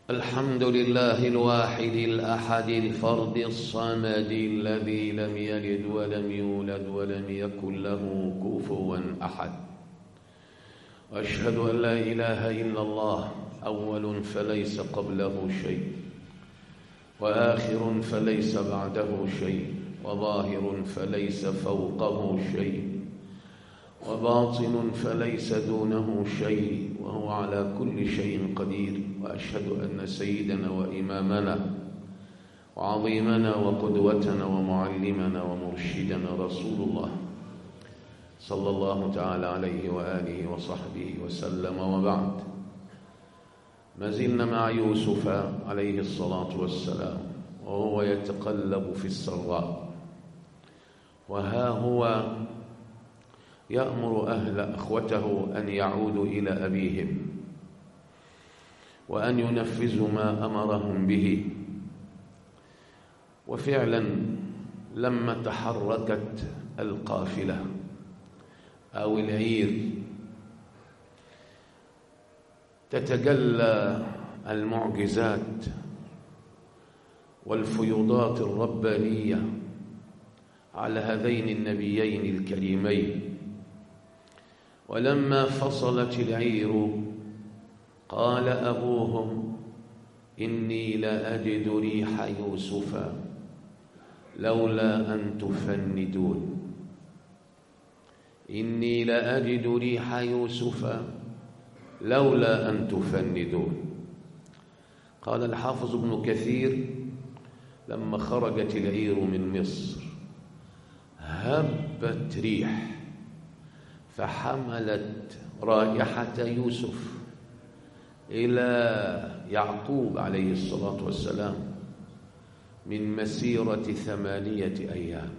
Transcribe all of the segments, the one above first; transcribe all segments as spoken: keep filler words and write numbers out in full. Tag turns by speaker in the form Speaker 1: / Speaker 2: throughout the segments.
Speaker 1: الحمد لله الواحد الأحد الفرد الصمد الذي لم يلد ولم يولد ولم يكن له كفوا أحد. وأشهد أن لا إله إلا الله، أول فليس قبله شيء، وآخر فليس بعده شيء، وظاهر فليس فوقه شيء، وباطن فليس دونه شيء، وهو على كل شيء قدير. وأشهد أن سيدنا وإمامنا وعظيمنا وقدوتنا ومعلمنا ومرشدنا رسول الله صلى الله تعالى عليه وآله وصحبه وسلم، وبعد. ما زلنا مع يوسف عليه الصلاة والسلام وهو يتقلب في السراء، وها هو يأمر أهل أخوته أن يعودوا إلى أبيهم وأن ينفذوا ما أمرهم به. وفعلا لما تحركت القافلة أو العير تتجلى المعجزات والفيوضات الربانية على هذين النبيين الكريمين. ولما فصلت العير قال أبوهم إني لأجد ريح يوسف لولا أن تفندون. إني لأجد ريح يوسف لولا أن تفندون. قال الحافظ ابن كثير لما خرجت العير من مصر هبت ريح فحملت رائحة يوسف إلى يعقوب عليه الصلاة والسلام من مسيرة ثمانية أيام.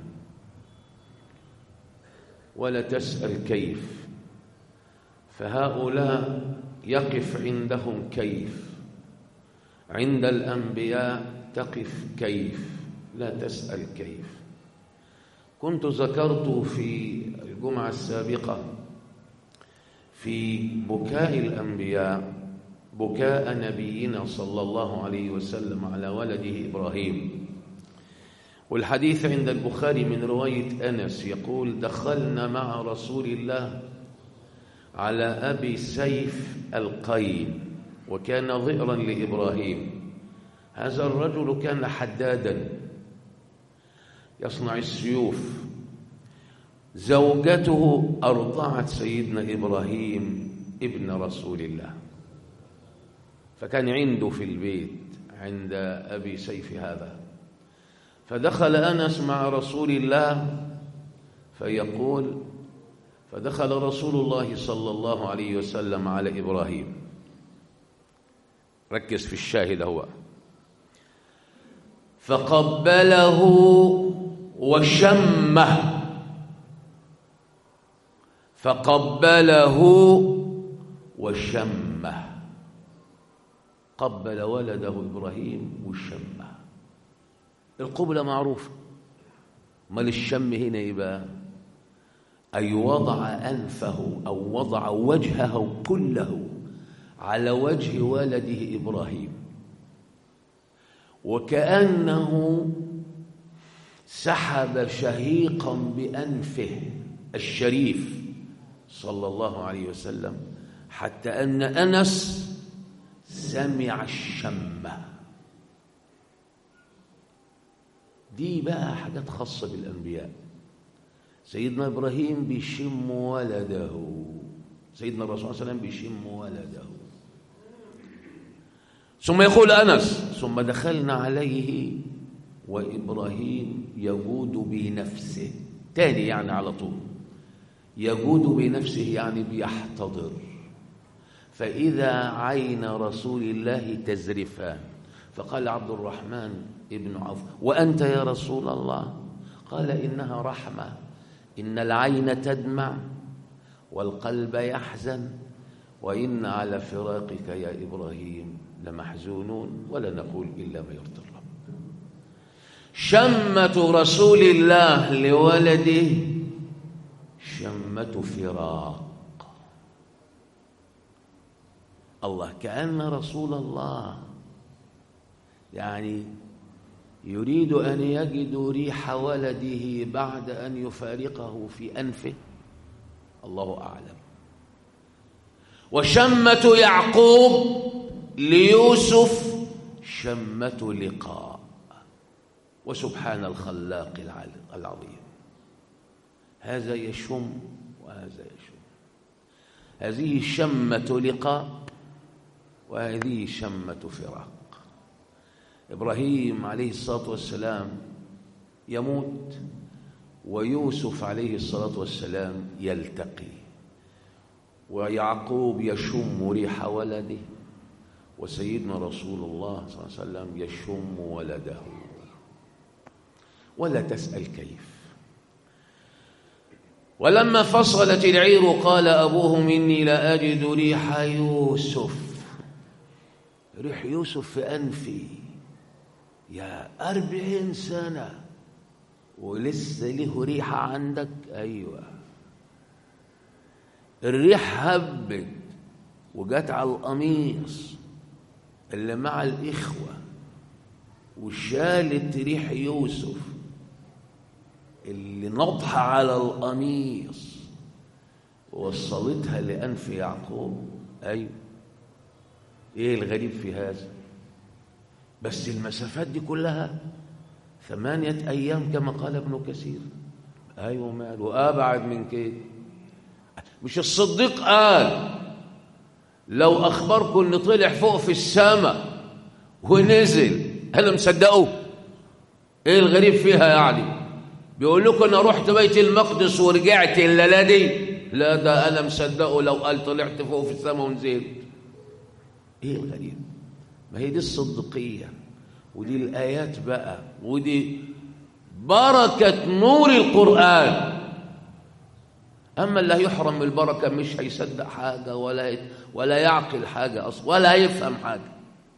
Speaker 1: ولا تسأل كيف، فهؤلاء يقف عندهم كيف، عند الأنبياء تقف كيف، لا تسأل كيف. كنت ذكرت في الجمعة السابقة في بكاء الأنبياء بكاء نبينا صلى الله عليه وسلم على ولده إبراهيم، والحديث عند البخاري من رواية أنس يقول دخلنا مع رسول الله على أبي سيف القين، وكان ظئرا لإبراهيم. هذا الرجل كان حدادا يصنع السيوف. زوجته أرضعت سيدنا إبراهيم ابن رسول الله، فكان عنده في البيت عند أبي سيف هذا. فدخل أنس مع رسول الله فيقول فدخل رسول الله صلى الله عليه وسلم على إبراهيم، ركز في الشاهد هو، فقبله وشمه فقبله وشمه قبل ولده إبراهيم وشمه. القبلة معروفة، ما الشم هنا يبقى أي وضع أنفه أو وضع وجهه كله على وجه ولده إبراهيم، وكأنه سحب شهيقا بأنفه الشريف صلى الله عليه وسلم، حتى أن أنس سمع الشمة. دي بقى حاجات خاصة بالأنبياء. سيدنا إبراهيم بيشم ولده، سيدنا الرسول صلى الله عليه وسلم بيشم ولده. ثم يقول أنس ثم دخلنا عليه وإبراهيم يجود بنفسه، تاني يعني على طول يجود بنفسه يعني بيحتضر، فإذا عين رسول الله تزرفان. فقال عبد الرحمن ابن عوف وأنت يا رسول الله؟ قال إنها رحمة، إن العين تدمع والقلب يحزن، وإن على فراقك يا إبراهيم لمحزونون، ولا نقول إلا ما يرضي الرب. شمة رسول الله لولده شمة فراق. الله، كأن رسول الله يعني يريد أن يجد ريح ولده بعد أن يفارقه في أنفه، الله أعلم. وشمة يعقوب ليوسف شمة لقاء، وسبحان الخلاق العظيم، هذا يشم وهذا يشم. هذه شمة لقاء وهذه شمة فراق. إبراهيم عليه الصلاة والسلام يموت ويوسف عليه الصلاة والسلام يلتقي، ويعقوب يشم ريح ولده، وسيدنا رسول الله صلى الله عليه وسلم يشم ولده. ولا تسأل كيف. ولما فصلت العير قال أبوهم إني لأجد ريح يوسف. ريح يوسف في أنفي، يا أربعين سنة ولسه له ريحة عندك؟ أيوة. الريح هبت وجت على القميص اللي مع الإخوة وشالت ريح يوسف اللي نضح على القميص ووصلتها لأنف يعقوب. أيوة. إيه الغريب في هذا؟ بس المسافات دي كلها ثمانية أيام كما قال ابن كثير. أيوة مال وأبعد من كده. مش الصديق قال لو أخبركم إن طلع فوق في السماء ونزل أنا مصدقه؟ إيه الغريب فيها يعني؟ بيقول لكم أنا رحت بيت المقدس ورجعت الليلة دي، لا ده أنا مصدقه لو قال طلعت فوق في السماء ونزلت. إيه الغريب؟ ما هي دي الصديقية، ودي الآيات بقى، ودي بركة نور القرآن. أما اللي هيحرم من البركة مش هيصدق حاجة ولا ولا يعقل حاجة أصلا ولا هيفهم حاجة.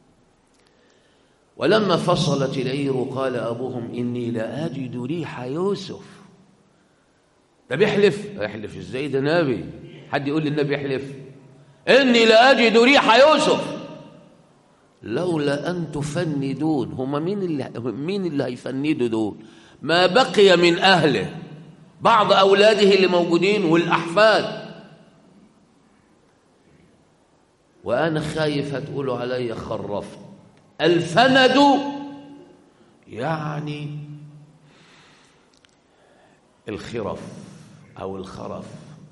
Speaker 1: ولما فصلت العير قال أبوهم إني لأجد ريح يوسف. ده بيحلف؟ يحلف إزاي؟ ده نبي. حد يقول للنبي يحلف؟ إني لأجد ريح يوسف لولا أن تفندون. هما مين اللي مين اللي هيفندوا دول؟ ما بقي من أهله، بعض أولاده اللي موجودين والأحفاد. وأنا خايف هتقولوا علي خرفت. الفند يعني الخرف أو الخرف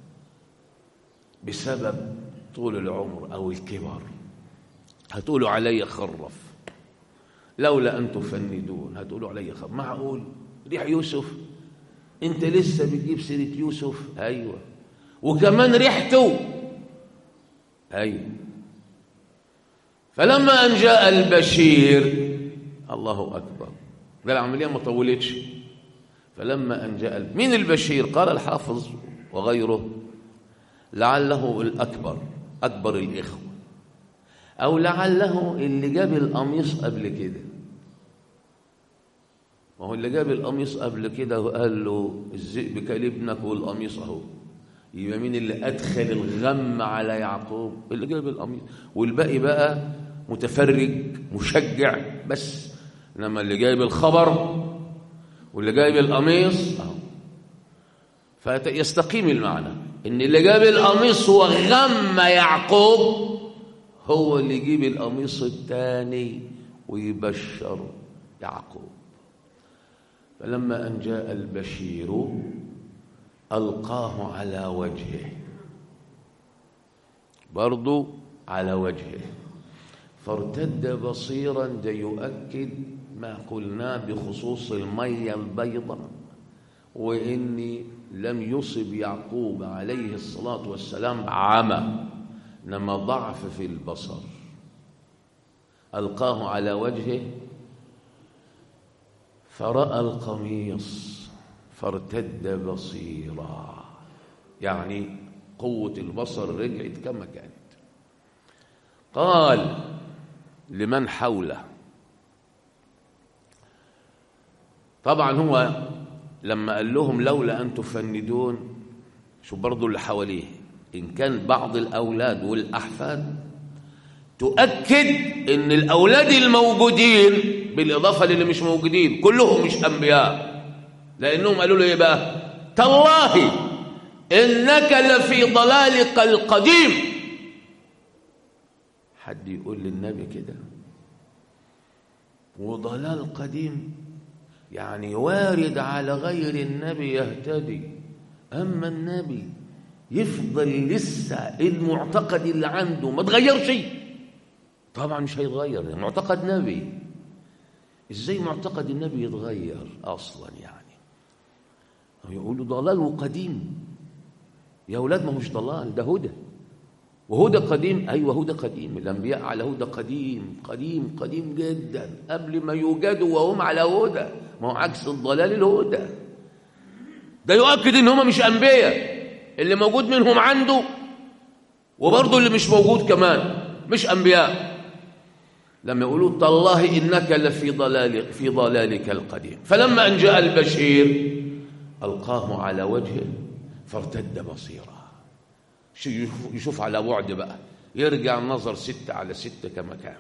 Speaker 1: بسبب طول العمر أو الكبر. هتقولوا علي خرف. لولا أن تفندون هتقولوا علي خرف. معقول ريح يوسف؟ انت لسه بتجيب سيرة يوسف؟ أيوة. وكمان ريحته؟ أيوة. فلما أن جاء البشير، الله أكبر، ده العملية ما طولتش. فلما أن جاء مين البشير؟ قال الحافظ وغيره لعله الأكبر، أكبر الإخوة، أو لعله اللي جاب القميص قبل كده. ما هو اللي جاب القميص قبل كده وقال له الذئب كل ابنك والقميص اهو. يبقى مين اللي أدخل الغم على يعقوب؟ اللي جاب القميص. والباقي بقى متفرج مشجع بس، انما اللي جايب الخبر واللي جايب القميص اهو. فيستقيم المعنى ان اللي جاب القميص هو غم يعقوب، هو اللي يجيب القميص الثاني ويبشر يعقوب. فلما أن جاء البشير ألقاه على وجهه، برضو على وجهه، فارتد بصيرا. ده يؤكد ما قلناه بخصوص المية البيضاء، وإني لم يصب يعقوب عليه الصلاة والسلام عمى، إنما ضعف في البصر. ألقاه على وجهه فرأى القميص فارتد بصيرا، يعني قوة البصر رجعت كما كانت. قال لمن حوله، طبعا هو لما قال لهم لولا أن تفندون، شو برضو اللي حواليه إن كان بعض الأولاد والأحفاد، تؤكد إن الأولاد الموجودين بالإضافة للي مش موجودين كلهم مش أنبياء، لأنهم قالوا له إيه بقى؟ تالله إنك لفي ضلالك القديم. حد يقول للنبي كده؟ وضلال قديم يعني وارد على غير النبي يهتدي، أما النبي يفضل لسه المعتقد اللي عنده ما تغيرش. طبعا مش هيتغير، معتقد نبي. ازاي معتقد النبي يتغير اصلا؟ يعني يقولوا ضلال قديم. يا اولاد ما هوش ضلال، ده هدى، وهدى قديم. ايوه هدى قديم، الانبياء على هدى قديم قديم قديم جدا قبل ما يوجدوا وهم على هدى. ما هو عكس الضلال الهدى. ده يؤكد ان هم مش انبياء، اللي موجود منهم عنده، وبرضه اللي مش موجود كمان مش انبياء. لما يقولوا تالله انك لفي ضلال في ضلالك القديم. فلما ان جاء البشير القاه على وجهه فارتد بصيرا. يشوف على بعد بقى، يرجع النظر ستة على ستة كما كان.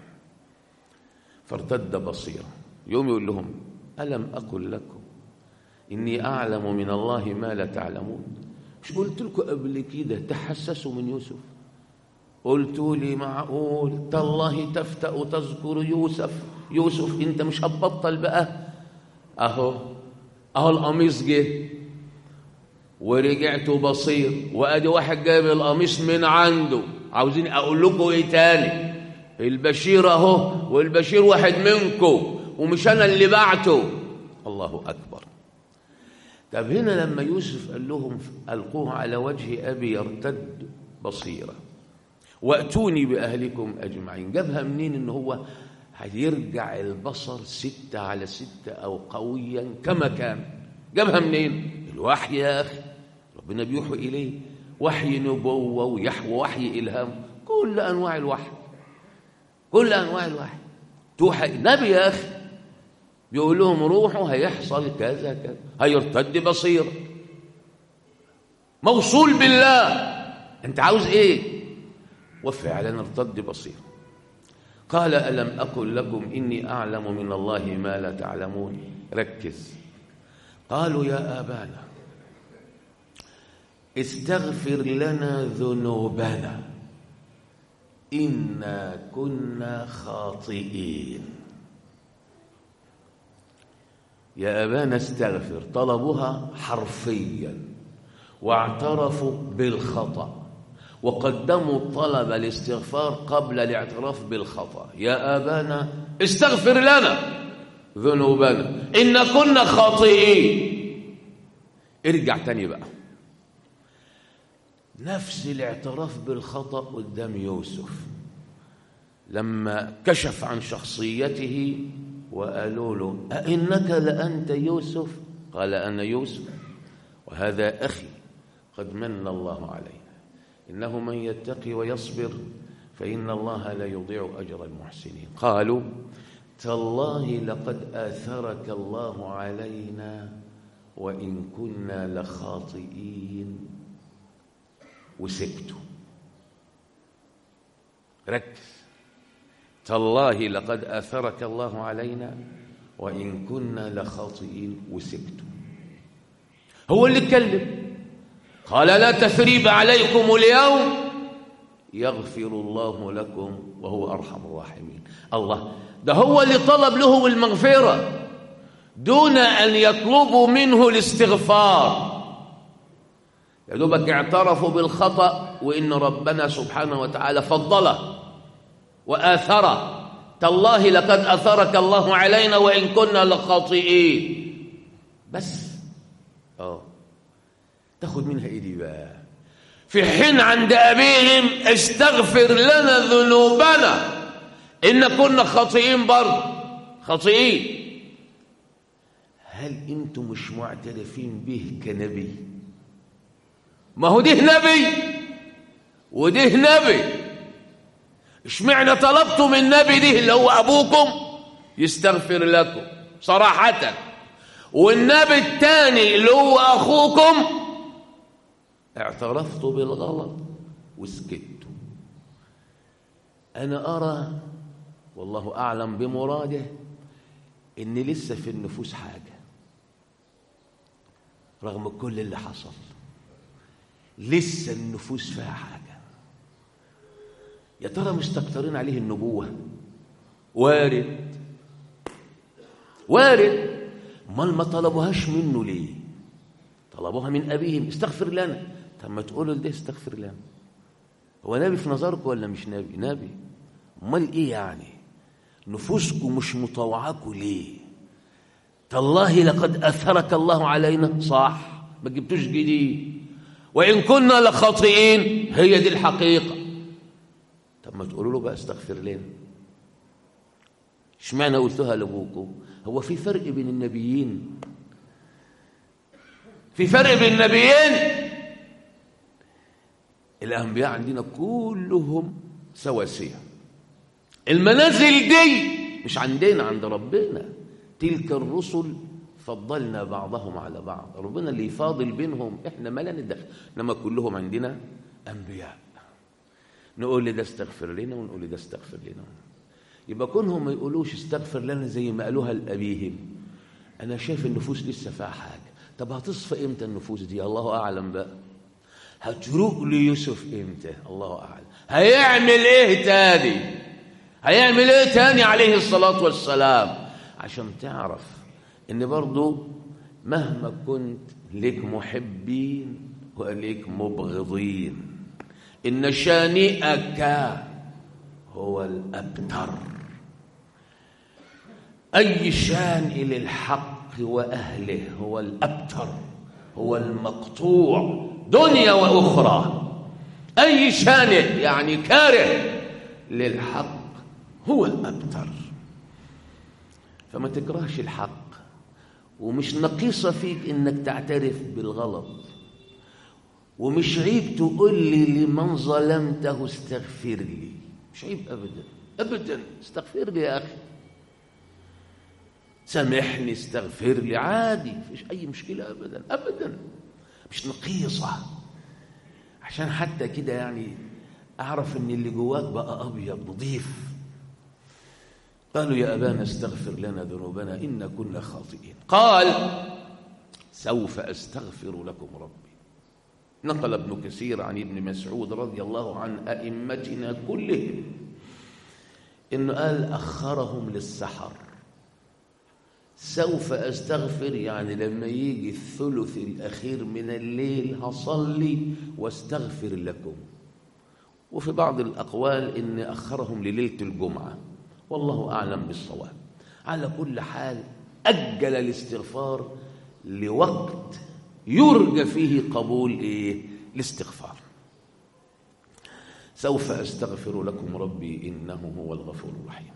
Speaker 1: فارتد بصيرا. يوم يقول لهم ألم أقل لكم إني أعلم من الله ما لا تعلمون؟ مش قلت لكم قبل كده تحسسوا من يوسف؟ قلتوا لي معقول تالله تفتأ تذكر يوسف يوسف؟ انت مش هتبطل بقى. اهو اهو القميص جه ورجعت بصير، وادي واحد جايب القميص من عنده. عاوزين اقول لكم ايه تاني؟ البشير اهو، والبشير واحد منكم ومش انا اللي بعته. الله اكبر. طب هنا لما يوسف قال لهم القوه على وجه ابي يرتد بصيرا واتوني باهلكم اجمعين، جابها منين ان هو هيرجع البصر ستة على ستة او قويا كما كان؟ جابها منين؟ الوحي يا اخي، ربنا بيوحي اليه وحي نبوه ويحوى وحي الهام، كل انواع الوحي، كل انواع الوحي توحي. نبي يا اخي بيقول لهم روحوا هيحصل كذا كذا، هيرتد بصير، موصول بالله. انت عاوز ايه؟ وفعلا ارتد بصير. قال ألم أقل لكم إني أعلم من الله ما لا تعلمون؟ ركز. قالوا يا آبانا استغفر لنا ذنوبنا إنا كنا خاطئين. يا أبانا استغفر، طلبوها حرفيا واعترفوا بالخطأ وقدموا طلب الاستغفار قبل الاعتراف بالخطأ. يا آبانا استغفر لنا ذنوبنا إن كنا خاطئين. ارجع تاني بقى، نفس الاعتراف بالخطأ قدام يوسف لما كشف عن شخصيته وقالوا له أئنك لأنت يوسف؟ قال أنا يوسف وهذا أخي قد من الله عليه إنه من يتقي ويصبر فإن الله لا يضيع أجر المحسنين. قالوا تالله لقد آثرك الله علينا وإن كنا لخاطئين. وسكتوا. ركز. تالله لقد آثرك الله علينا وإن كنا لخاطئين. وسكتوا. هو اللي اتكلم، قال لا تثريب عليكم اليوم يغفر الله لكم وهو أرحم الراحمين. الله، ده هو اللي طلب له المغفرة دون أن يطلبوا منه الاستغفار. يا دوبك اعترفوا بالخطأ وإن ربنا سبحانه وتعالى فضله وآثره. تالله لقد أثرك الله علينا وإن كنا لخاطئين. بس اه تاخد منها ايه دي بقى؟ في حين عند أبيهم استغفر لنا ذنوبنا إن كنا خاطئين، برضه خاطئين. هل انتم مش معترفين به كنبي؟ ما هو ده نبي وده نبي. اشمعنى طلبتوا من النبي ده اللي هو أبوكم يستغفر لكم صراحة، والنبي الثاني اللي هو أخوكم اعترفتوا بالغلط وسكتوا؟ أنا أرى والله أعلم بمراده إن لسه في النفوس حاجة رغم كل اللي حصل، لسه النفوس فيها حاجة. يا ترى مستكترين عليه النبوة؟ وارد وارد، امال ما طلبوهاش منه ليه؟ طلبوها من أبيهم استغفر لنا. طب ما تقولوا لده استغفر لنا. هو نبي في نظركم ولا مش نبي؟ نبي. امال ايه يعني؟ نفوسكم مش مطوعاكم ليه؟ تالله لقد أثرك الله علينا، صح، ما جبتوش جديد، وإن كنا لخاطئين، هي دي الحقيقة. طب ما تقولوا له بقى استغفر لنا. اشمعنى قلتها لابوكم؟ هو في فرق بين النبيين؟ في فرق بين النبيين؟ الأنبياء عندنا كلهم سواسية. المنازل دي مش عندنا، عند ربنا. تلك الرسل فضلنا بعضهم على بعض، ربنا اللي يفاضل بينهم، احنا ما لا ندخل، انما كلهم عندنا انبياء. نقول لي ده استغفر لنا ونقول لي ده استغفر لنا. يبقى كونهم ما يقولوش استغفر لنا زي ما قالوها لابيهم، انا شايف النفوس لسه فيها حاجه. طب هتصفى امتى النفوس دي؟ الله اعلم بقى. هتروق ليوسف امتى؟ الله اعلم. هيعمل ايه تاني؟ هيعمل ايه تاني عليه الصلاه والسلام؟ عشان تعرف ان برضو مهما كنت لك محبين ولك مبغضين، ان شانئك هو الابتر. اي شانئ للحق واهله هو الابتر، هو المقطوع دنيا واخرى. اي شانئ يعني كاره للحق هو الابتر. فما تكرهش الحق، ومش نقيصة فيك إنك تعترف بالغلط، ومش عيب تقول لي لمن ظلمته استغفر لي، مش عيب أبدا أبدا. استغفر لي يا أخي، سامحني، استغفر لي، عادي، مفيش أي مشكلة أبدا أبدا. مش نقيصة، عشان حتى كده يعني أعرف إن اللي جواك بقى أبيض نظيف. قالوا يا أبانا استغفر لنا ذنوبنا إنا كنا خاطئين. قال سوف أستغفر لكم ربي. نقل ابن كثير عن ابن مسعود رضي الله عن أئمتنا كلهم إنه قال أخرهم للسحر. سوف أستغفر يعني لما يجي الثلث الأخير من الليل هصلي واستغفر لكم. وفي بعض الأقوال إن أخرهم لليلة الجمعة، والله أعلم بالصواب. على كل حال أجل الاستغفار لوقت يرجى فيه قبول إيه؟ الاستغفار. سوف أستغفر لكم ربي إنه هو الغفور الرحيم.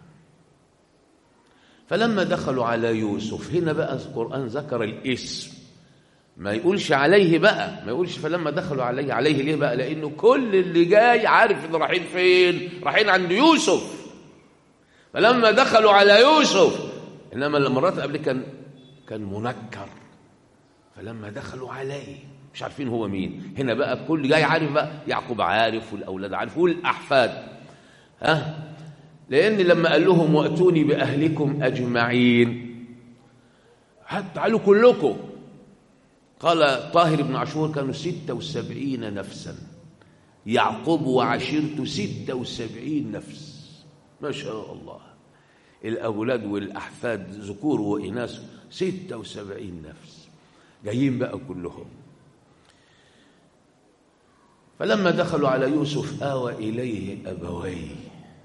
Speaker 1: فلما دخلوا على يوسف، هنا بقى القرآن ذكر الاسم، ما يقولش عليه بقى، ما يقولش فلما دخلوا عليه. عليه ليه بقى؟ لأنه كل اللي جاي عارف إن رايحين فين؟ رايحين عند يوسف. فلما دخلوا على يوسف، إنما المرات قبل كان كان منكر، فلما دخلوا عليه مش عارفين هو مين. هنا بقى كل جاي عارف بقى، يعقوب عارف والأولاد عارف والأحفاد. ها؟ لأن لما قال لهم وأتوني بأهلكم أجمعين، حتى تعالوا كلكم. قال طاهر بن عاشور كانوا ستة وسبعين نفسا، يعقوب وعشيرته ستة وسبعين نفس، ما شاء الله. الأولاد والأحفاد ذكور وإناث ستة وسبعين نفس جايين بقى كلهم. فلما دخلوا على يوسف آوى إليه أبويه.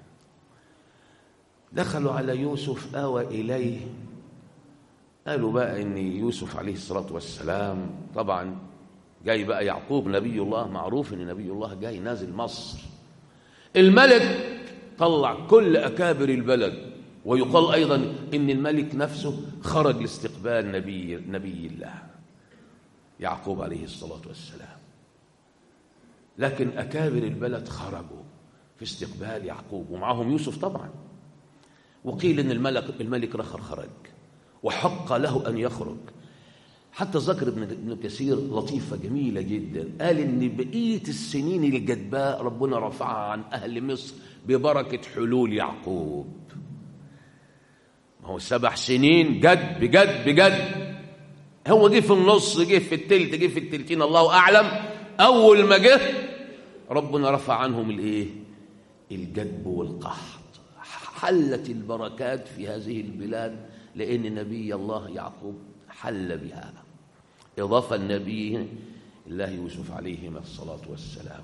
Speaker 1: دخلوا على يوسف آوى إليه، قالوا بقى إن يوسف عليه الصلاة والسلام طبعا جاي بقى. يعقوب نبي الله، معروف إن نبي الله جاي نازل مصر. الملك طلع كل أكابر البلد، ويقال أيضا إن الملك نفسه خرج لاستقبال نبي, نبي الله يعقوب عليه الصلاة والسلام. لكن أكابر البلد خرجوا في استقبال يعقوب ومعهم يوسف طبعا. وقيل إن الملك, الملك رخر خرج وحق له أن يخرج. حتى ذكر ابن كثير لطيفة جميلة جدا، قال إن بقية السنين الجدباء ربنا رفعها عن أهل مصر ببركة حلول يعقوب. ما هو سبع سنين جد بجد بجد. هو جه في النص، جه في التلت، جه في التلتين، الله أعلم. أول ما جه ربنا رفع عنهم الإيه؟ الجدب والقحط. حلت البركات في هذه البلاد لأن نبي الله يعقوب حل بها، إضافة النبي الله يوسف عليه الصلاة والسلام.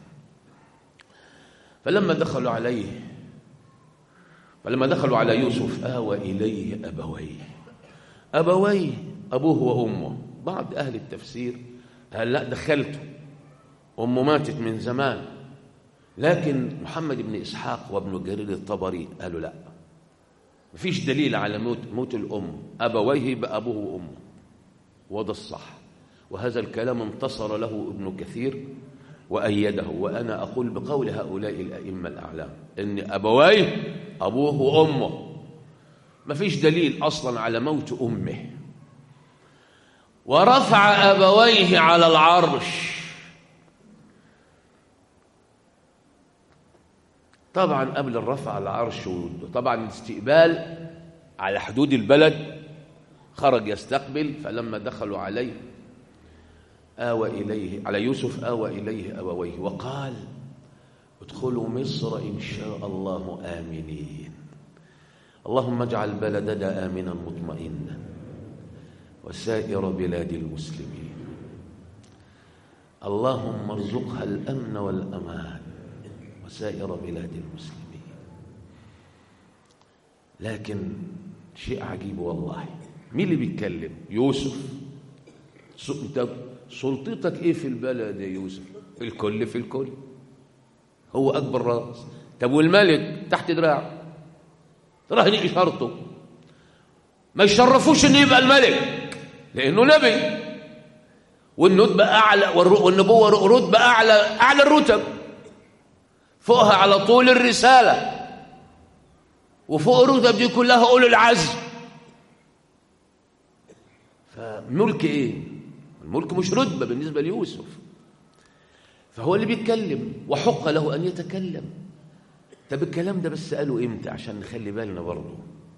Speaker 1: فلما دخلوا عليه فلما دخلوا على يوسف آوى إليه أبويه. أبويه أبوه وأمه. بعض أهل التفسير قال لا دخلته، أمه ماتت من زمان، لكن محمد بن إسحاق وابن جرير الطبري قالوا لا، مفيش دليل على موت موت الأم، أبويه بأبوه وأمه، وده الصح. وهذا الكلام انتصر له ابن كثير وأيده، وأنا أقول بقول هؤلاء الأئمة الأعلام إن أبويه أبوه وأمه، مفيش دليل أصلا على موت أمه. ورفع أبويه على العرش. طبعا قبل الرفع على العرش طبعا الاستقبال على حدود البلد، خرج يستقبل. فلما دخلوا عليه آوى إليه على يوسف آوى إليه أبويه وقال ادخلوا مصر إن شاء الله آمنين، اللهم اجعل بلدنا آمنا مطمئنا وسائر بلاد المسلمين، اللهم ارزقها الأمن والأمان وسائر بلاد المسلمين. لكن شيء عجيب والله، مين اللي بيتكلم؟ يوسف. انت سلطتك ايه في البلد يا يوسف؟ الكل في الكل، هو اكبر راس. طب والملك تحت دراعه، راهن اشارته. ما يشرفوش ان يبقى الملك لانه نبي، والنتبه اعلى، والنبوه رتبه اعلى اعلى الرتب، فوقها على طول الرساله، وفوق الرتب دي كلها اولو العزم. فملك ايه؟ الملك مش رتبه بالنسبه ليوسف. فهو اللي بيتكلم وحق له ان يتكلم. طب الكلام ده بس قاله امتى عشان نخلي بالنا برضه؟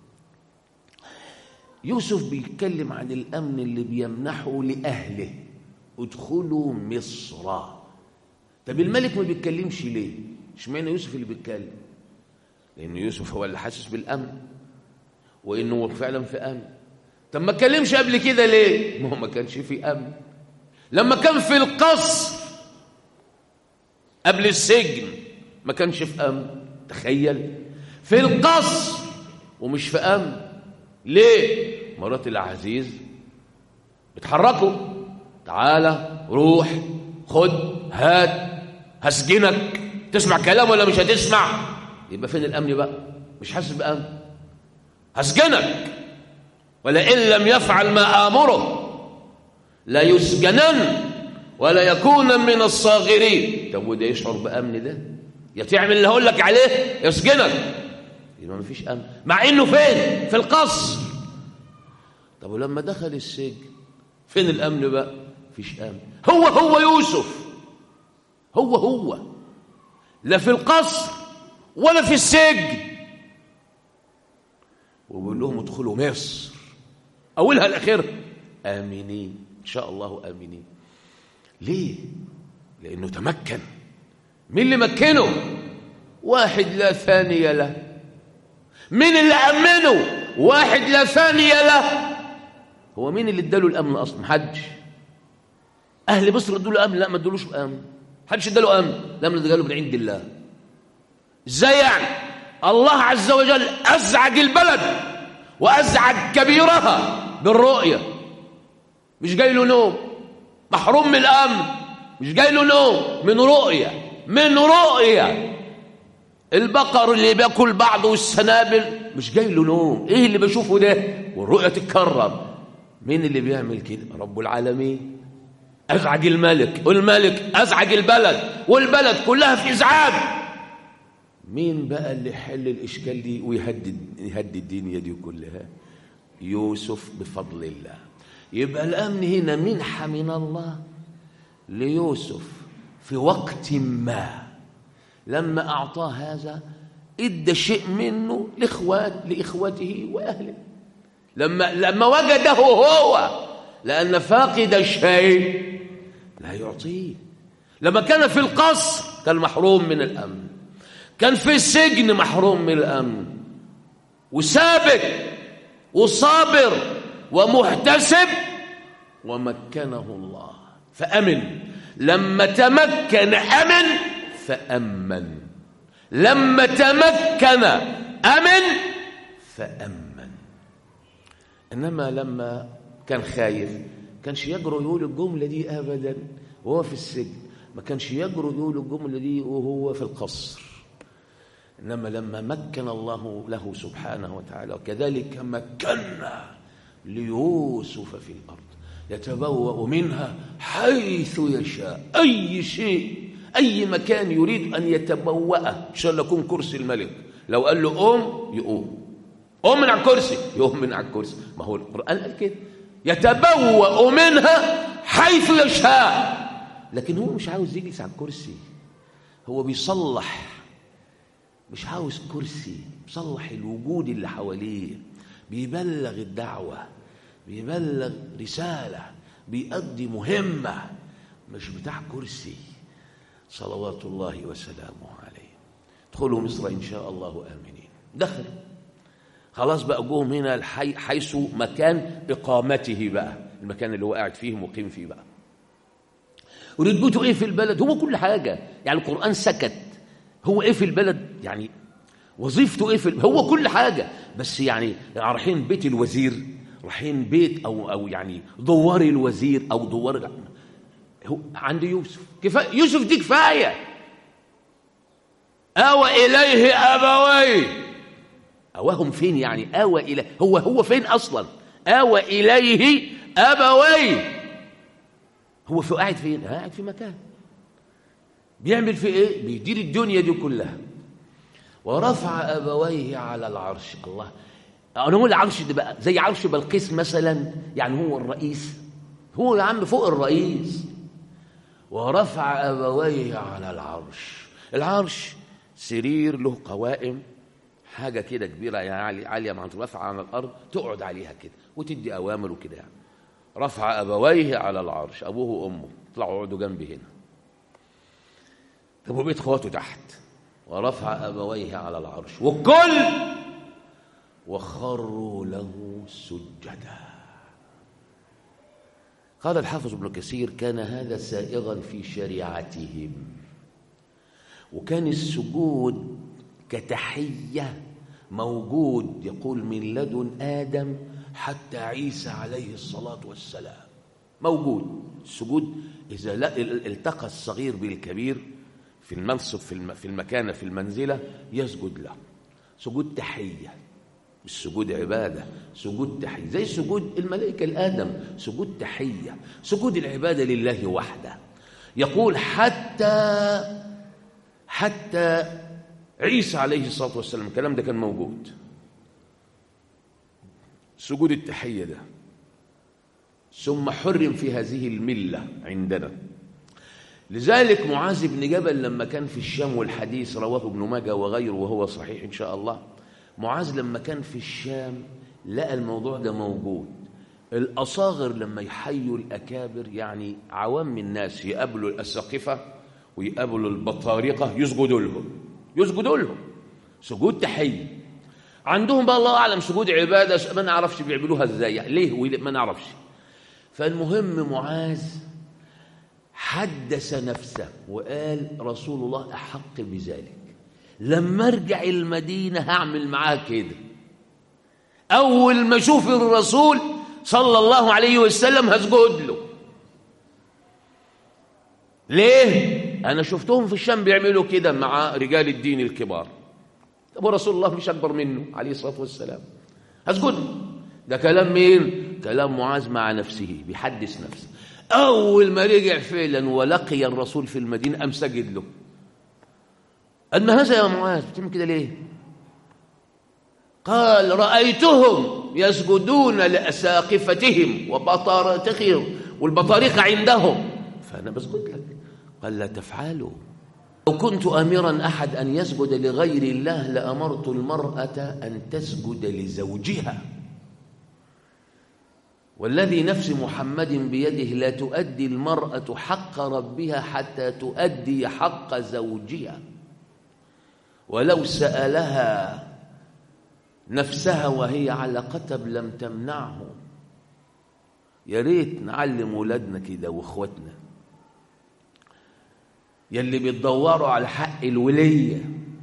Speaker 1: يوسف بيتكلم عن الامن اللي بيمنحه لاهله، ادخلوا مصر. طب الملك ما بيتكلمش ليه؟ اشمعنى يوسف اللي بيتكلم؟ لان يوسف هو اللي حاسس بالامن وانه فعلا في امن. طب ما اتكلمش قبل كده ليه؟ ما هو ما كانش في امن. لما كان في القصر قبل السجن ما كانش في امن. تخيل، في القصر ومش في امن. ليه؟ مرات العزيز بتحركوا، تعالى روح خد هات هسجنك، تسمع كلام ولا مش هتسمع؟ يبقى فين الامن بقى؟ مش حاسس بامن. هسجنك ولئن لم يفعل ما آمره لا يسجنن ولا يكون من الصاغرين. طب وده يشعر بأمن ده؟ يا تعمل اللي هقول لك عليه يسجنك، يبقى ما فيش أمن، مع إنه فين؟ في القصر. طب ولما دخل السجن فين الأمن بقى؟ فيش أمن. هو هو يوسف، هو هو لا في القصر ولا في السجن، وبيقول لهم ادخلوا مصر أولها الأخير آمنين، إن شاء الله آمنين. ليه؟ لأنه تمكن. مين اللي مكنه؟ واحد لا ثاني له. مين اللي أمنه؟ واحد لا ثاني له. هو مين اللي اداله الأمن أصلا؟ محدش. أهل مصر ادوا له أمن؟ لا، ما ادولوش أمن. محدش اداله أمن. الأمن ده جاله من عند الله. إزاي يعني؟ الله عز وجل أزعج البلد وأزعج كبيرها بالرؤية. مش جاي له نوم، محروم من الأمن، مش جاي له نوم، من رؤية، من رؤية. البقر اللي بياكل بعضه والسنابل مش جاي له نوم. ايه اللي بشوفه ده؟ والرؤية تتكرر. مين اللي بيعمل كده؟ رب العالمين. أزعج الملك، والملك أزعج البلد، والبلد كلها في إزعاج. مين بقى اللي يحل الإشكال دي ويهدد يهدد الدنيا دي كلها؟ يوسف بفضل الله. يبقى الأمن هنا منحة من الله ليوسف في وقت ما. لما أعطاه هذا ادى شيء منه لإخوات لإخوته وأهله. لما لما وجده هو، لأن فاقد الشيء لا يعطيه. لما كان في القصر كان محروم من الأمن، كان في السجن محروم من الأمن، وثابت وصابر ومحتسب، ومكنه الله فأمن. لما تمكن أمن فأمن، لما تمكن أمن فأمن. إنما لما كان خايف كانش يجرؤ يقول الجملة دي أبدا وهو في السجن، ما كانش يجرؤ يقول الجملة دي وهو في القصر. إنما لما مكن الله له سبحانه وتعالى، وكذلك مكنا ليوسف في الأرض يتبوأ منها حيث يشاء. أي شيء، أي مكان يريد أن يتبوأه، إن شاء الله يكون كرسي الملك، لو قال له قوم يقوم، قوم من على الكرسي يقوم من على الكرسي. ما هو القرآن قال كده، يتبوأ منها حيث يشاء. لكن هو مش عاوز يجلس على الكرسي، هو بيصلح، مش عاوز كرسي، بيصلح الوجود اللي حواليه، بيبلغ الدعوة، بيبلغ رسالة، بيأدي مهمة، مش بتاع كرسي. صلوات الله وسلامه عليه. ادخلوا مصر إن شاء الله آمنين. دخل خلاص بقى، جوهم هنا الحي حيث مكان إقامته بقى، المكان اللي هو قاعد فيه مقيم فيه بقى. ورتبته إيه في البلد؟ هو كل حاجة. يعني القرآن سكت، هو إيه في البلد؟ يعني وظيفته إيه في البلد؟ هو كل حاجة. بس يعني رايحين بيت الوزير، رايحين بيت أو أو يعني دوار الوزير أو دوار، هو عند يوسف كفاية. يوسف دي كفاية. آوى إليه أبويه. أواهم فين يعني؟ آوى إليه، هو هو فين أصلا؟ آوى إليه أبويه. هو في قاعد فين؟ قاعد في مكان بيعمل في إيه؟ بيدير الدنيا دي كلها. ورفع أبويه على العرش. الله، أنا هو العرش ده بقى زي عرش بلقيس مثلا، يعني هو الرئيس، هو يا عم فوق الرئيس. ورفع أبويه على العرش. العرش سرير له قوائم، حاجة كده كبيرة يعني عالية مع رفع على الأرض، تقعد عليها كده وتدي أوامر وكده يعني. رفع أبويه على العرش، أبوه وأمه طلعوا يقعدوا جنبي هنا، طب وبيت اخواته تحت. ورفع أبويه على العرش والكل وخروا له سجدا. قال الحافظ ابن كثير: كان هذا سائغا في شريعتهم، وكان السجود كتحية موجود، يقول من لدن آدم حتى عيسى عليه الصلاة والسلام موجود. السجود إذا التقى الصغير بالكبير في المنصب في المكانة في المنزلة يسجد له. سجود تحية، مش سجود عبادة، سجود تحية، زي سجود الملائكة لآدم، سجود تحية، سجود العبادة لله وحده. يقول حتى حتى عيسى عليه الصلاة والسلام، الكلام ده كان موجود، سجود التحية ده. ثم حرم في هذه الملة عندنا. لذلك معاذ بن جبل لما كان في الشام، والحديث رواه ابن ماجه وغيره وهو صحيح إن شاء الله، معاذ لما كان في الشام لقى الموضوع ده موجود. الأصاغر لما يحيوا الأكابر، يعني عوام الناس، يقابلوا الأساقفة ويقابلوا البطارقة يسجدوا لهم، يسجدوا لهم سجود تحية. عندهم بقى الله أعلم سجود عبادة ما نعرفش بيعملوها إزاي، ليه ما نعرفش. فالمهم معاذ حدث نفسه وقال رسول الله أحق بذلك، لما ارجع المدينة هعمل معاه كده. أول ما أشوف الرسول صلى الله عليه وسلم هسجد له. ليه؟ أنا شفتهم في الشام بيعملوا كده مع رجال الدين الكبار. طب ورسول الله مش أكبر منه عليه الصلاة والسلام، هسجد له. ده كلام مين؟ كلام معاذ مع نفسه، بيحدث نفسه. أول ما رجع فعلا ولقي الرسول في المدينة أم سجد له. أن هذا يا معاذ بتعمل كده ليه؟ قال رأيتهم يسجدون لأساقفتهم وبطارقهم والبطارقة عندهم فأنا بسجد لك. قال لا تفعلوا، لو كنت أمرا أحد أن يسجد لغير الله لأمرت المرأة أن تسجد لزوجها. والذي نفس محمد بيده لا تؤدي المرأة حق ربها حتى تؤدي حق زوجها، ولو سألها نفسها وهي على قتب لم تمنعه. يا ريت نعلم ولادنا كده واخواتنا يلي بيتدوروا على حق الولية،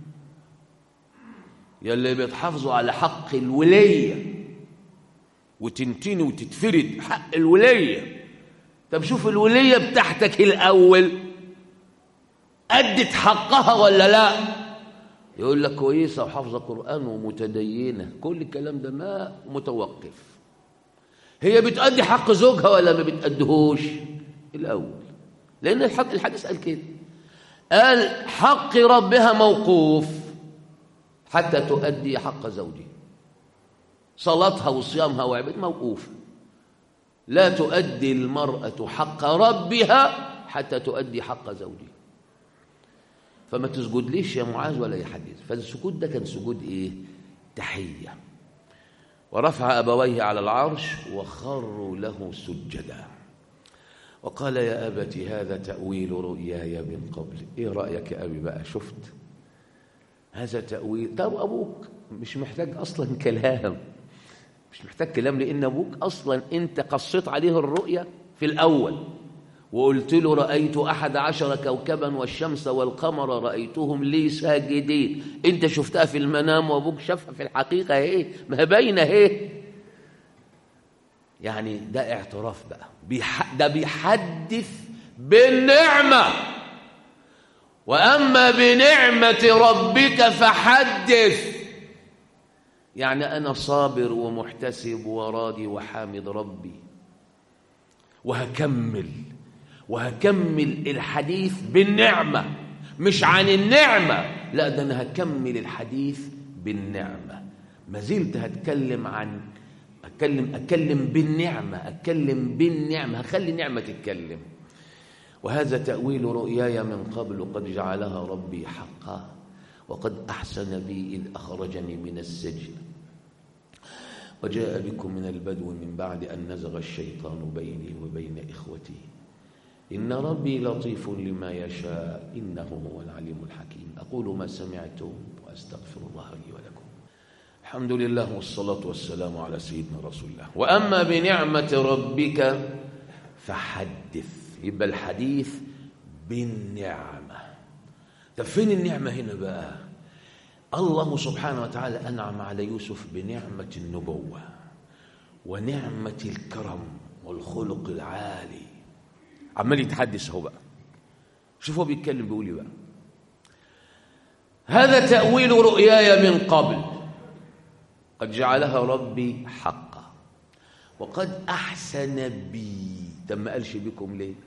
Speaker 1: يلي بيتحافظوا على حق الولية وتنتني وتتفرد حق الولية. طب شوف الولية بتاعتك الأول أدت حقها ولا لا؟ يقول لك كويسة وحافظة قرآن ومتدينة، كل الكلام ده ما متوقف. هي بتأدي حق زوجها ولا ما بتأديهوش الأول؟ لأن الحديث قال كده، قال حق ربها موقوف حتى تؤدي حق زوجها. صلاتها وصيامها وعبادتها موقوفة. لا تؤدي المرأة حق ربها حتى تؤدي حق زوجها. فما تسجدليش يا معاذ ولا يا حديث. فالسجود ده كان سجود ايه؟ تحية. ورفع أبويه على العرش وخروا له سجدا وقال يا أبت هذا تأويل رؤياي من قبل. ايه رأيك يا أبي بقى؟ شفت هذا تأويل. طب أبوك مش محتاج أصلا كلام، مش محتاج كلام، لأن أبوك أصلا أنت قصيت عليه الرؤية في الأول وقلت له رأيت أحد عشر كوكبا والشمس والقمر رأيتهم لي ساجدين. أنت شفتها في المنام وأبوك شافها في الحقيقة. ايه ما باينة ايه. يعني ده اعتراف بقى، بيح... ده بيحدث بالنعمة. وأما بنعمة ربك فحدث. يعني أنا صابر ومحتسب وراضي وحامد ربي، وهكمل وهكمل الحديث بالنعمة، مش عن النعمة، لا ده أنا هكمل الحديث بالنعمة. ما زلت هتكلم عن أتكلم أتكلم بالنعمة أتكلم بالنعمة هخلي النعمة تتكلم. وهذا تأويل رؤياي من قبل قد جعلها ربي حقا وقد أحسن بي إذ أخرجني من السجن وجاء بكم من البدو من بعد أن نزغ الشيطان بيني وبين إخوتي إن ربي لطيف لما يشاء إنه هو العليم الحكيم. أقول ما سمعتم وأستغفر الله لي ولكم. الحمد لله والصلاة والسلام على سيدنا رسول الله. وأما بنعمة ربك فحدث. يبقى الحديث بالنعمة. طب فين النعمة هنا بقى؟ الله سبحانه وتعالى أنعم على يوسف بنعمة النبوة ونعمة الكرم والخلق العالي. عمال يتحدث هو بقى. شوفوا بيتكلم بيقول بقى هذا تأويل رؤياي من قبل قد جعلها ربي حقا وقد أحسن بي. طب ما قالش بكم ليه؟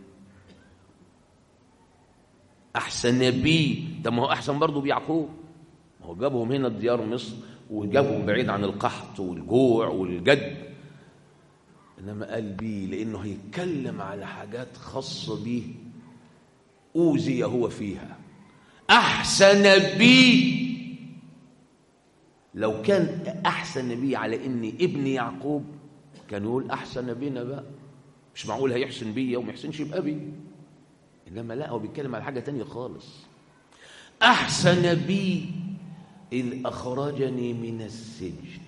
Speaker 1: أحسن بي. طب ما هو أحسن برضه بيعقوب، ما هو جابهم هنا ديار مصر وجابهم بعيد عن القحط والجوع والجد، إنما قال بي لأنه هيتكلم على حاجات خاصة بيه أوذي هو فيها. أحسن بي. لو كان أحسن بي على إني ابن يعقوب كان يقول أحسن بينا بقى، مش معقول هيحسن بي وما يحسنش بأبي. إنما لا، هو بيتكلم على حاجة تانية خالص. أحسن بي إذ أخرجني من السجن.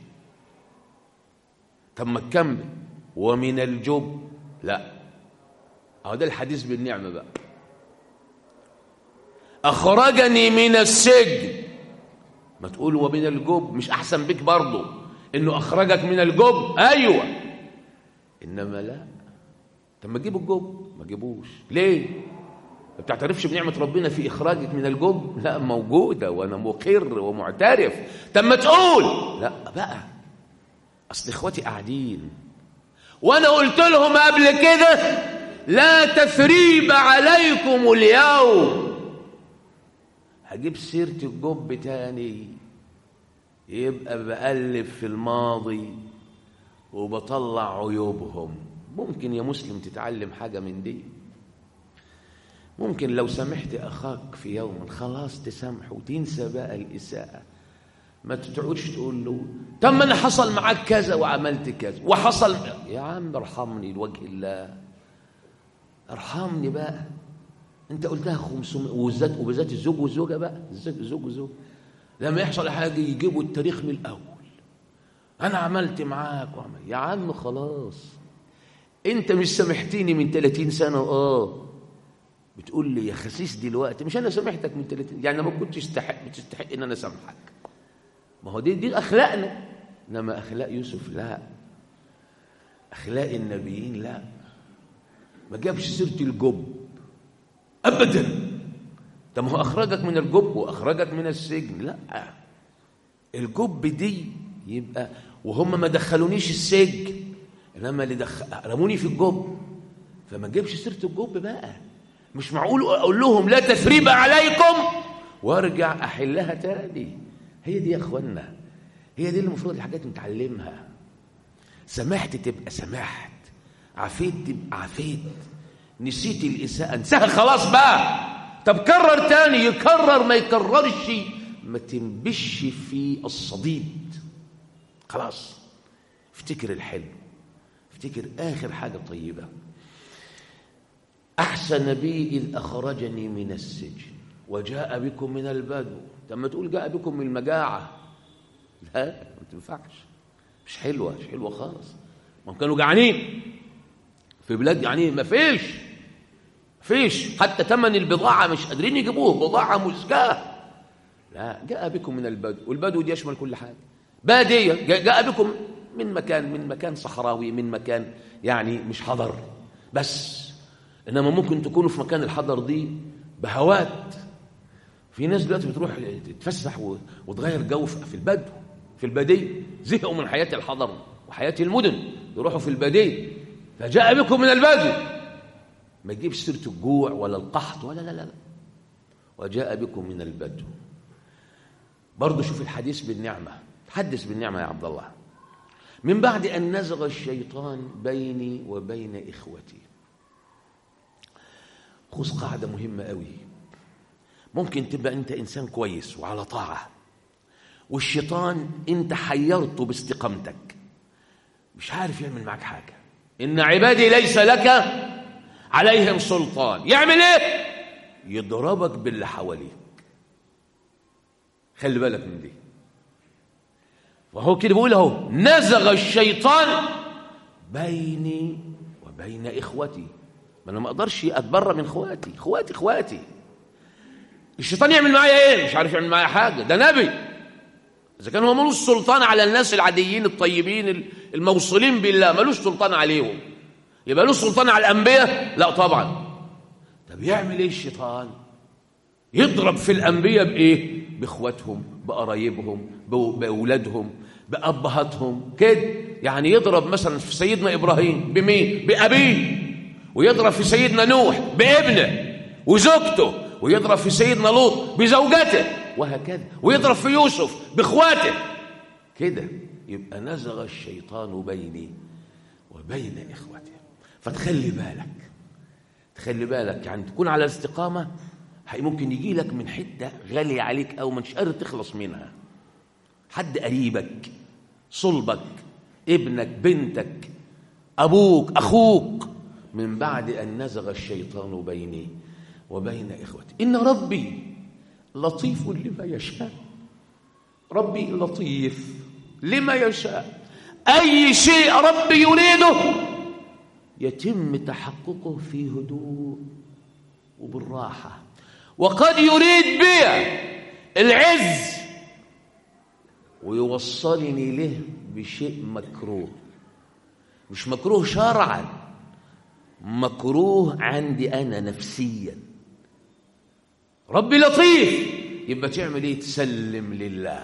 Speaker 1: طب ما تكمل ومن الجب. لا، أهو ده الحديث بالنعمة بقى. أخرجني من السجن، ما تقول ومن الجب. مش أحسن بك برضو إنه أخرجك من الجب؟ أيوة، إنما لا. طب ما تجيب الجب، ما تجيبوش ليه؟ ما بتعترفش بنعمة ربنا في إخراجك من الجب؟ لا، موجودة وأنا مقر ومعترف. طب ما تقول لا بقى، أصل إخواتي قاعدين وأنا قلت لهم قبل كده لا تثريب عليكم اليوم. هجيب سيرة الجب تاني يبقى بقلب في الماضي وبطلع عيوبهم. ممكن يا مسلم تتعلم حاجة من دي؟ ممكن لو سامحت أخاك في يوم خلاص تسامحه وتنسى بقى الإساءة ما تقعدش تقول له طب ما انا حصل معاك كذا وعملت كذا وحصل. يا عم ارحمني لوجه الله، ارحمني بقى. انت قلتها خمسمائة، وبالذات وبالذات الزوج والزوجه بقى، الزوج والزوج لما يحصل حاجه يجيبوا التاريخ من الاول. انا عملت معاك وعمل. يا عم خلاص، انت مش سامحتني من ثلاثين سنه اه بتقول لي يا خسيس دلوقتي؟ مش انا سامحتك من ثلاثين، يعني ما كنتش تستحق بتستحق ان انا سامحك. ما هو دي دي اخلاقنا، انما اخلاق يوسف لا، اخلاق النبيين لا. ما جابش سيره الجب ابدا. طب ما هو اخرجك من الجب واخرجك من السجن. لا، الجب دي يبقى وهم ما دخلونيش السجن، انما اللي دخل رموني في الجب، فما جابش سيره الجب بقى. مش معقول اقول لهم لا تثريب عليكم وارجع احلها تاني. هي دي يا اخوانا، هي دي اللي المفروض الحاجات نتعلمها. سمحت تبقى سمحت، عفيت تبقى عفيت، نسيت الاساءه انساها خلاص بقى. طب كرر تاني، يكرر ما يكررش ما تنبش في الصديد. خلاص افتكر الحلم، افتكر اخر حاجه طيبه. احسن بي اذ اخرجني من السجن وجاء بكم من البدو. لما تقول جاء بكم من المجاعه، لا ما تنفعش، مش حلوه، مش حلوه خالص. ما كانوا جعانين في بلاد يعني ما فيش فيش حتى ثمن البضاعه مش قادرين يجيبوه، بضاعه مزجاه. لا، جاء بكم من البدو، والبدو دي يشمل كل حاجه. باديه، جاء بكم من مكان من مكان صحراوي، من مكان يعني مش حضر بس، انما ممكن تكونوا في مكان الحضر دي بهوات. في ناس دلوقتي بتروح تتفسح وتغير جو في البدو، في الباديه، زهقوا من حياه الحضر وحياه المدن، يروحوا في الباديه. فجاء بكم من البدو، ما تجيبش سيره الجوع ولا القحط ولا لا لا لا. وجاء بكم من البدو. برضه شوف الحديث بالنعمه، حدث بالنعمه يا عبد الله. من بعد ان نزغ الشيطان بيني وبين اخوتي. خذ قاعده مهمه قوي. ممكن تبقى انت انسان كويس وعلى طاعه، والشيطان انت حيرته باستقامتك، مش عارف يعمل معك حاجه. ان عبادي ليس لك عليهم سلطان. يعمل ايه؟ يضربك باللي حواليك. خلي بالك من دي. وهو كده بيقول اهو نزغ الشيطان بيني وبين اخوتي. ما انا ما اقدرش اتبرى من اخواتي، اخواتي اخواتي. الشيطان يعمل معايا ايه؟ مش عارف يعمل معايا حاجه، ده نبي. اذا كان هو ملوش سلطان على الناس العاديين الطيبين الموصولين بالله، ملوش سلطان عليهم، يبقى له سلطان على الانبياء؟ لا طبعا. طب يعمل ايه الشيطان؟ يضرب في الانبياء بايه؟ باخواتهم، بقرايبهم، باولادهم، بابهاتهم كده. يعني يضرب مثلا في سيدنا ابراهيم بمين؟ بابيه. ويضرب في سيدنا نوح بابنه وزوجته. ويضرب في سيدنا لوط بزوجته، وهكذا. ويضرب في يوسف باخواته كده. يبقى نزغ الشيطان بيني وبين اخوتي. فتخلي بالك، تخلي بالك، يعني تكون على الاستقامه. ممكن يجي لك من حته غاليه عليك او مش قادر تخلص منها، حد قريبك، صلبك، ابنك، بنتك، ابوك، اخوك، من بعد ان نزغ الشيطان بيني وبين اخوتي. ان ربي لطيف لما يشاء. ربي لطيف لما يشاء. اي شيء ربي يريده يتم تحققه في هدوء وبالراحه. وقد يريد بي العز ويوصلني له بشيء مكروه، مش مكروه شرعا، مكروه عندي انا نفسيا. ربي لطيف، يبقى تعمل ايه؟ تسلم لله،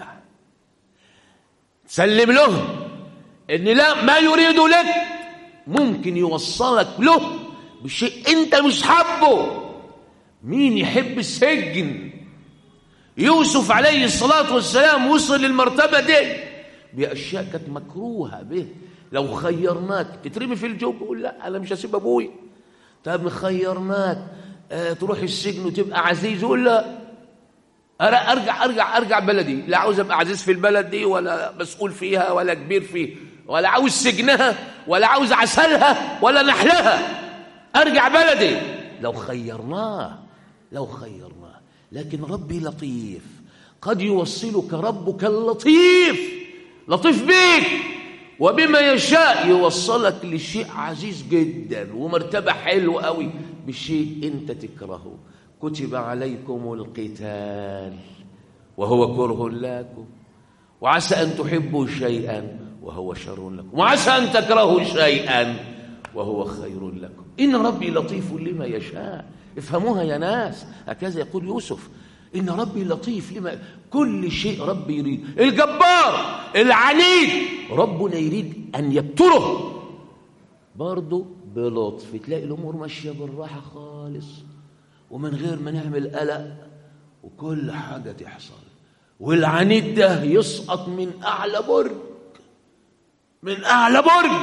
Speaker 1: تسلم له ان لا ما يريد لك ممكن يوصلك له بشيء انت مش حابه. مين يحب السجن؟ يوسف عليه الصلاة والسلام وصل للمرتبة دي بأشياء كانت مكروهة به. لو خيرناك تترمي في الجو، يقول لا أنا مش هسيب أبوي. طب خيرناك آه تروح السجن وتبقى عزيز، يقول لا ارجع ارجع ارجع بلدي، لا عاوز ابقى عزيز في البلد دي ولا مسؤول فيها ولا كبير فيه، ولا عاوز سجنها ولا عاوز عسلها ولا نحلها، ارجع بلدي. لو خيرناه لو خيرناه لكن ربي لطيف، قد يوصلك ربك اللطيف، لطيف بيك وبما يشاء يوصلك لشيء عزيز جدا ومرتبة حلوة قوي بشيء انت تكرهه. كتب عليكم القتال وهو كره لكم، وعسى أن تحبوا شيئا وهو شر لكم، وعسى أن تكرهوا شيئا وهو خير لكم. إن ربي لطيف لما يشاء. افهموها يا ناس، هكذا يقول يوسف، إن ربي لطيف لما، كل شيء ربي يريد. الجبار العنيد ربنا يريد أن يبتره برضه بلطف، تلاقي الأمور ماشية بالراحة خالص ومن غير ما نعمل قلق وكل حاجة تحصل. والعنيد ده يسقط من أعلى برج، من أعلى برج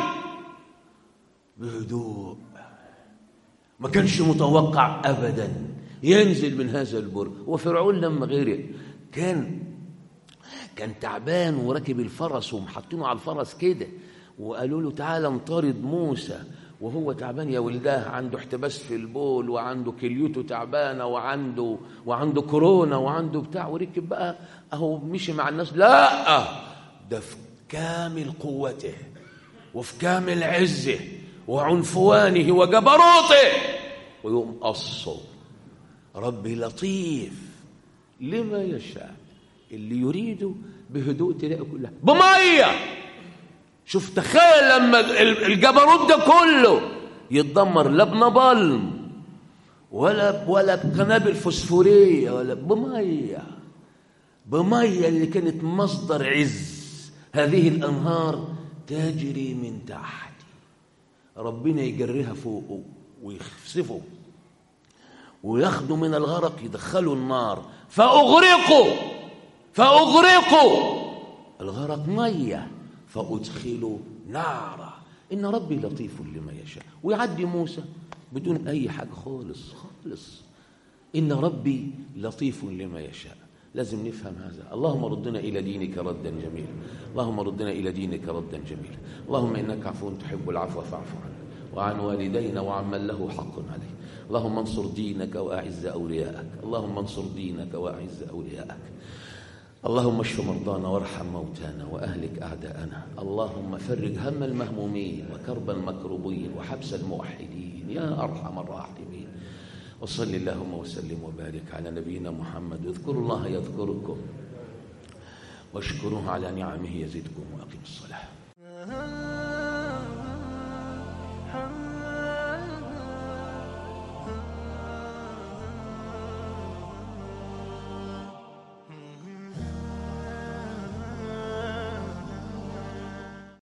Speaker 1: بهدوء، ما كانش متوقع أبدا ينزل من هذا البرج. وفرعون لما غرق كان كان تعبان وراكب الفرس ومحطينه على الفرس كده، وقالوا له تعالى نطارد موسى وهو تعبان يا ولداه، عنده احتباس في البول وعنده كليته تعبانه وعنده وعنده كورونا وعنده بتاع، وركب بقى اهو مشي مع الناس. لا، ده في كامل قوته وفي كامل عزه وعنفوانه وجبروته، ويقوم قصه. ربي لطيف لما يشاء، اللي يريده بهدوء تلاقي كلها بميه. شوف تخيل لما الجبروت ده كله يتدمر لا بنبالم ولا ولا بقنابل فوسفوريه ولا بميه، بميه اللي كانت مصدر عز. هذه الانهار تجري من تحت، ربنا يجريها فوقه ويخسفه وياخدوا من الغرق يدخلوا النار، فاغرقوا فاغرقوا الغرق ميه فأدخلوا نارا. إن ربي لطيف لما يشاء. ويعدي موسى بدون أي حاجة خالص خالص. إن ربي لطيف لما يشاء. لازم نفهم هذا. اللهم ردنا إلى دينك ردا جميلا، اللهم ردنا إلى دينك ردا جميلا. اللهم إنك عفو تحب العفو فاعف عنا وعن والدينا وعمن له حق عليه. اللهم انصر دينك وأعز أولياءك، اللهم انصر دينك وأعز أولياءك. اللهم اشف مرضانا وارحم موتانا وأهلك أعداءنا. اللهم فرج هم المهمومين وكرب المكروبين وحبس الموحدين يا أرحم الراحمين. وصل اللهم وسلم وبارك على نبينا محمد. اذكروا الله يذكركم واشكروه على نعمه يزدكم وأقيموا الصلاة.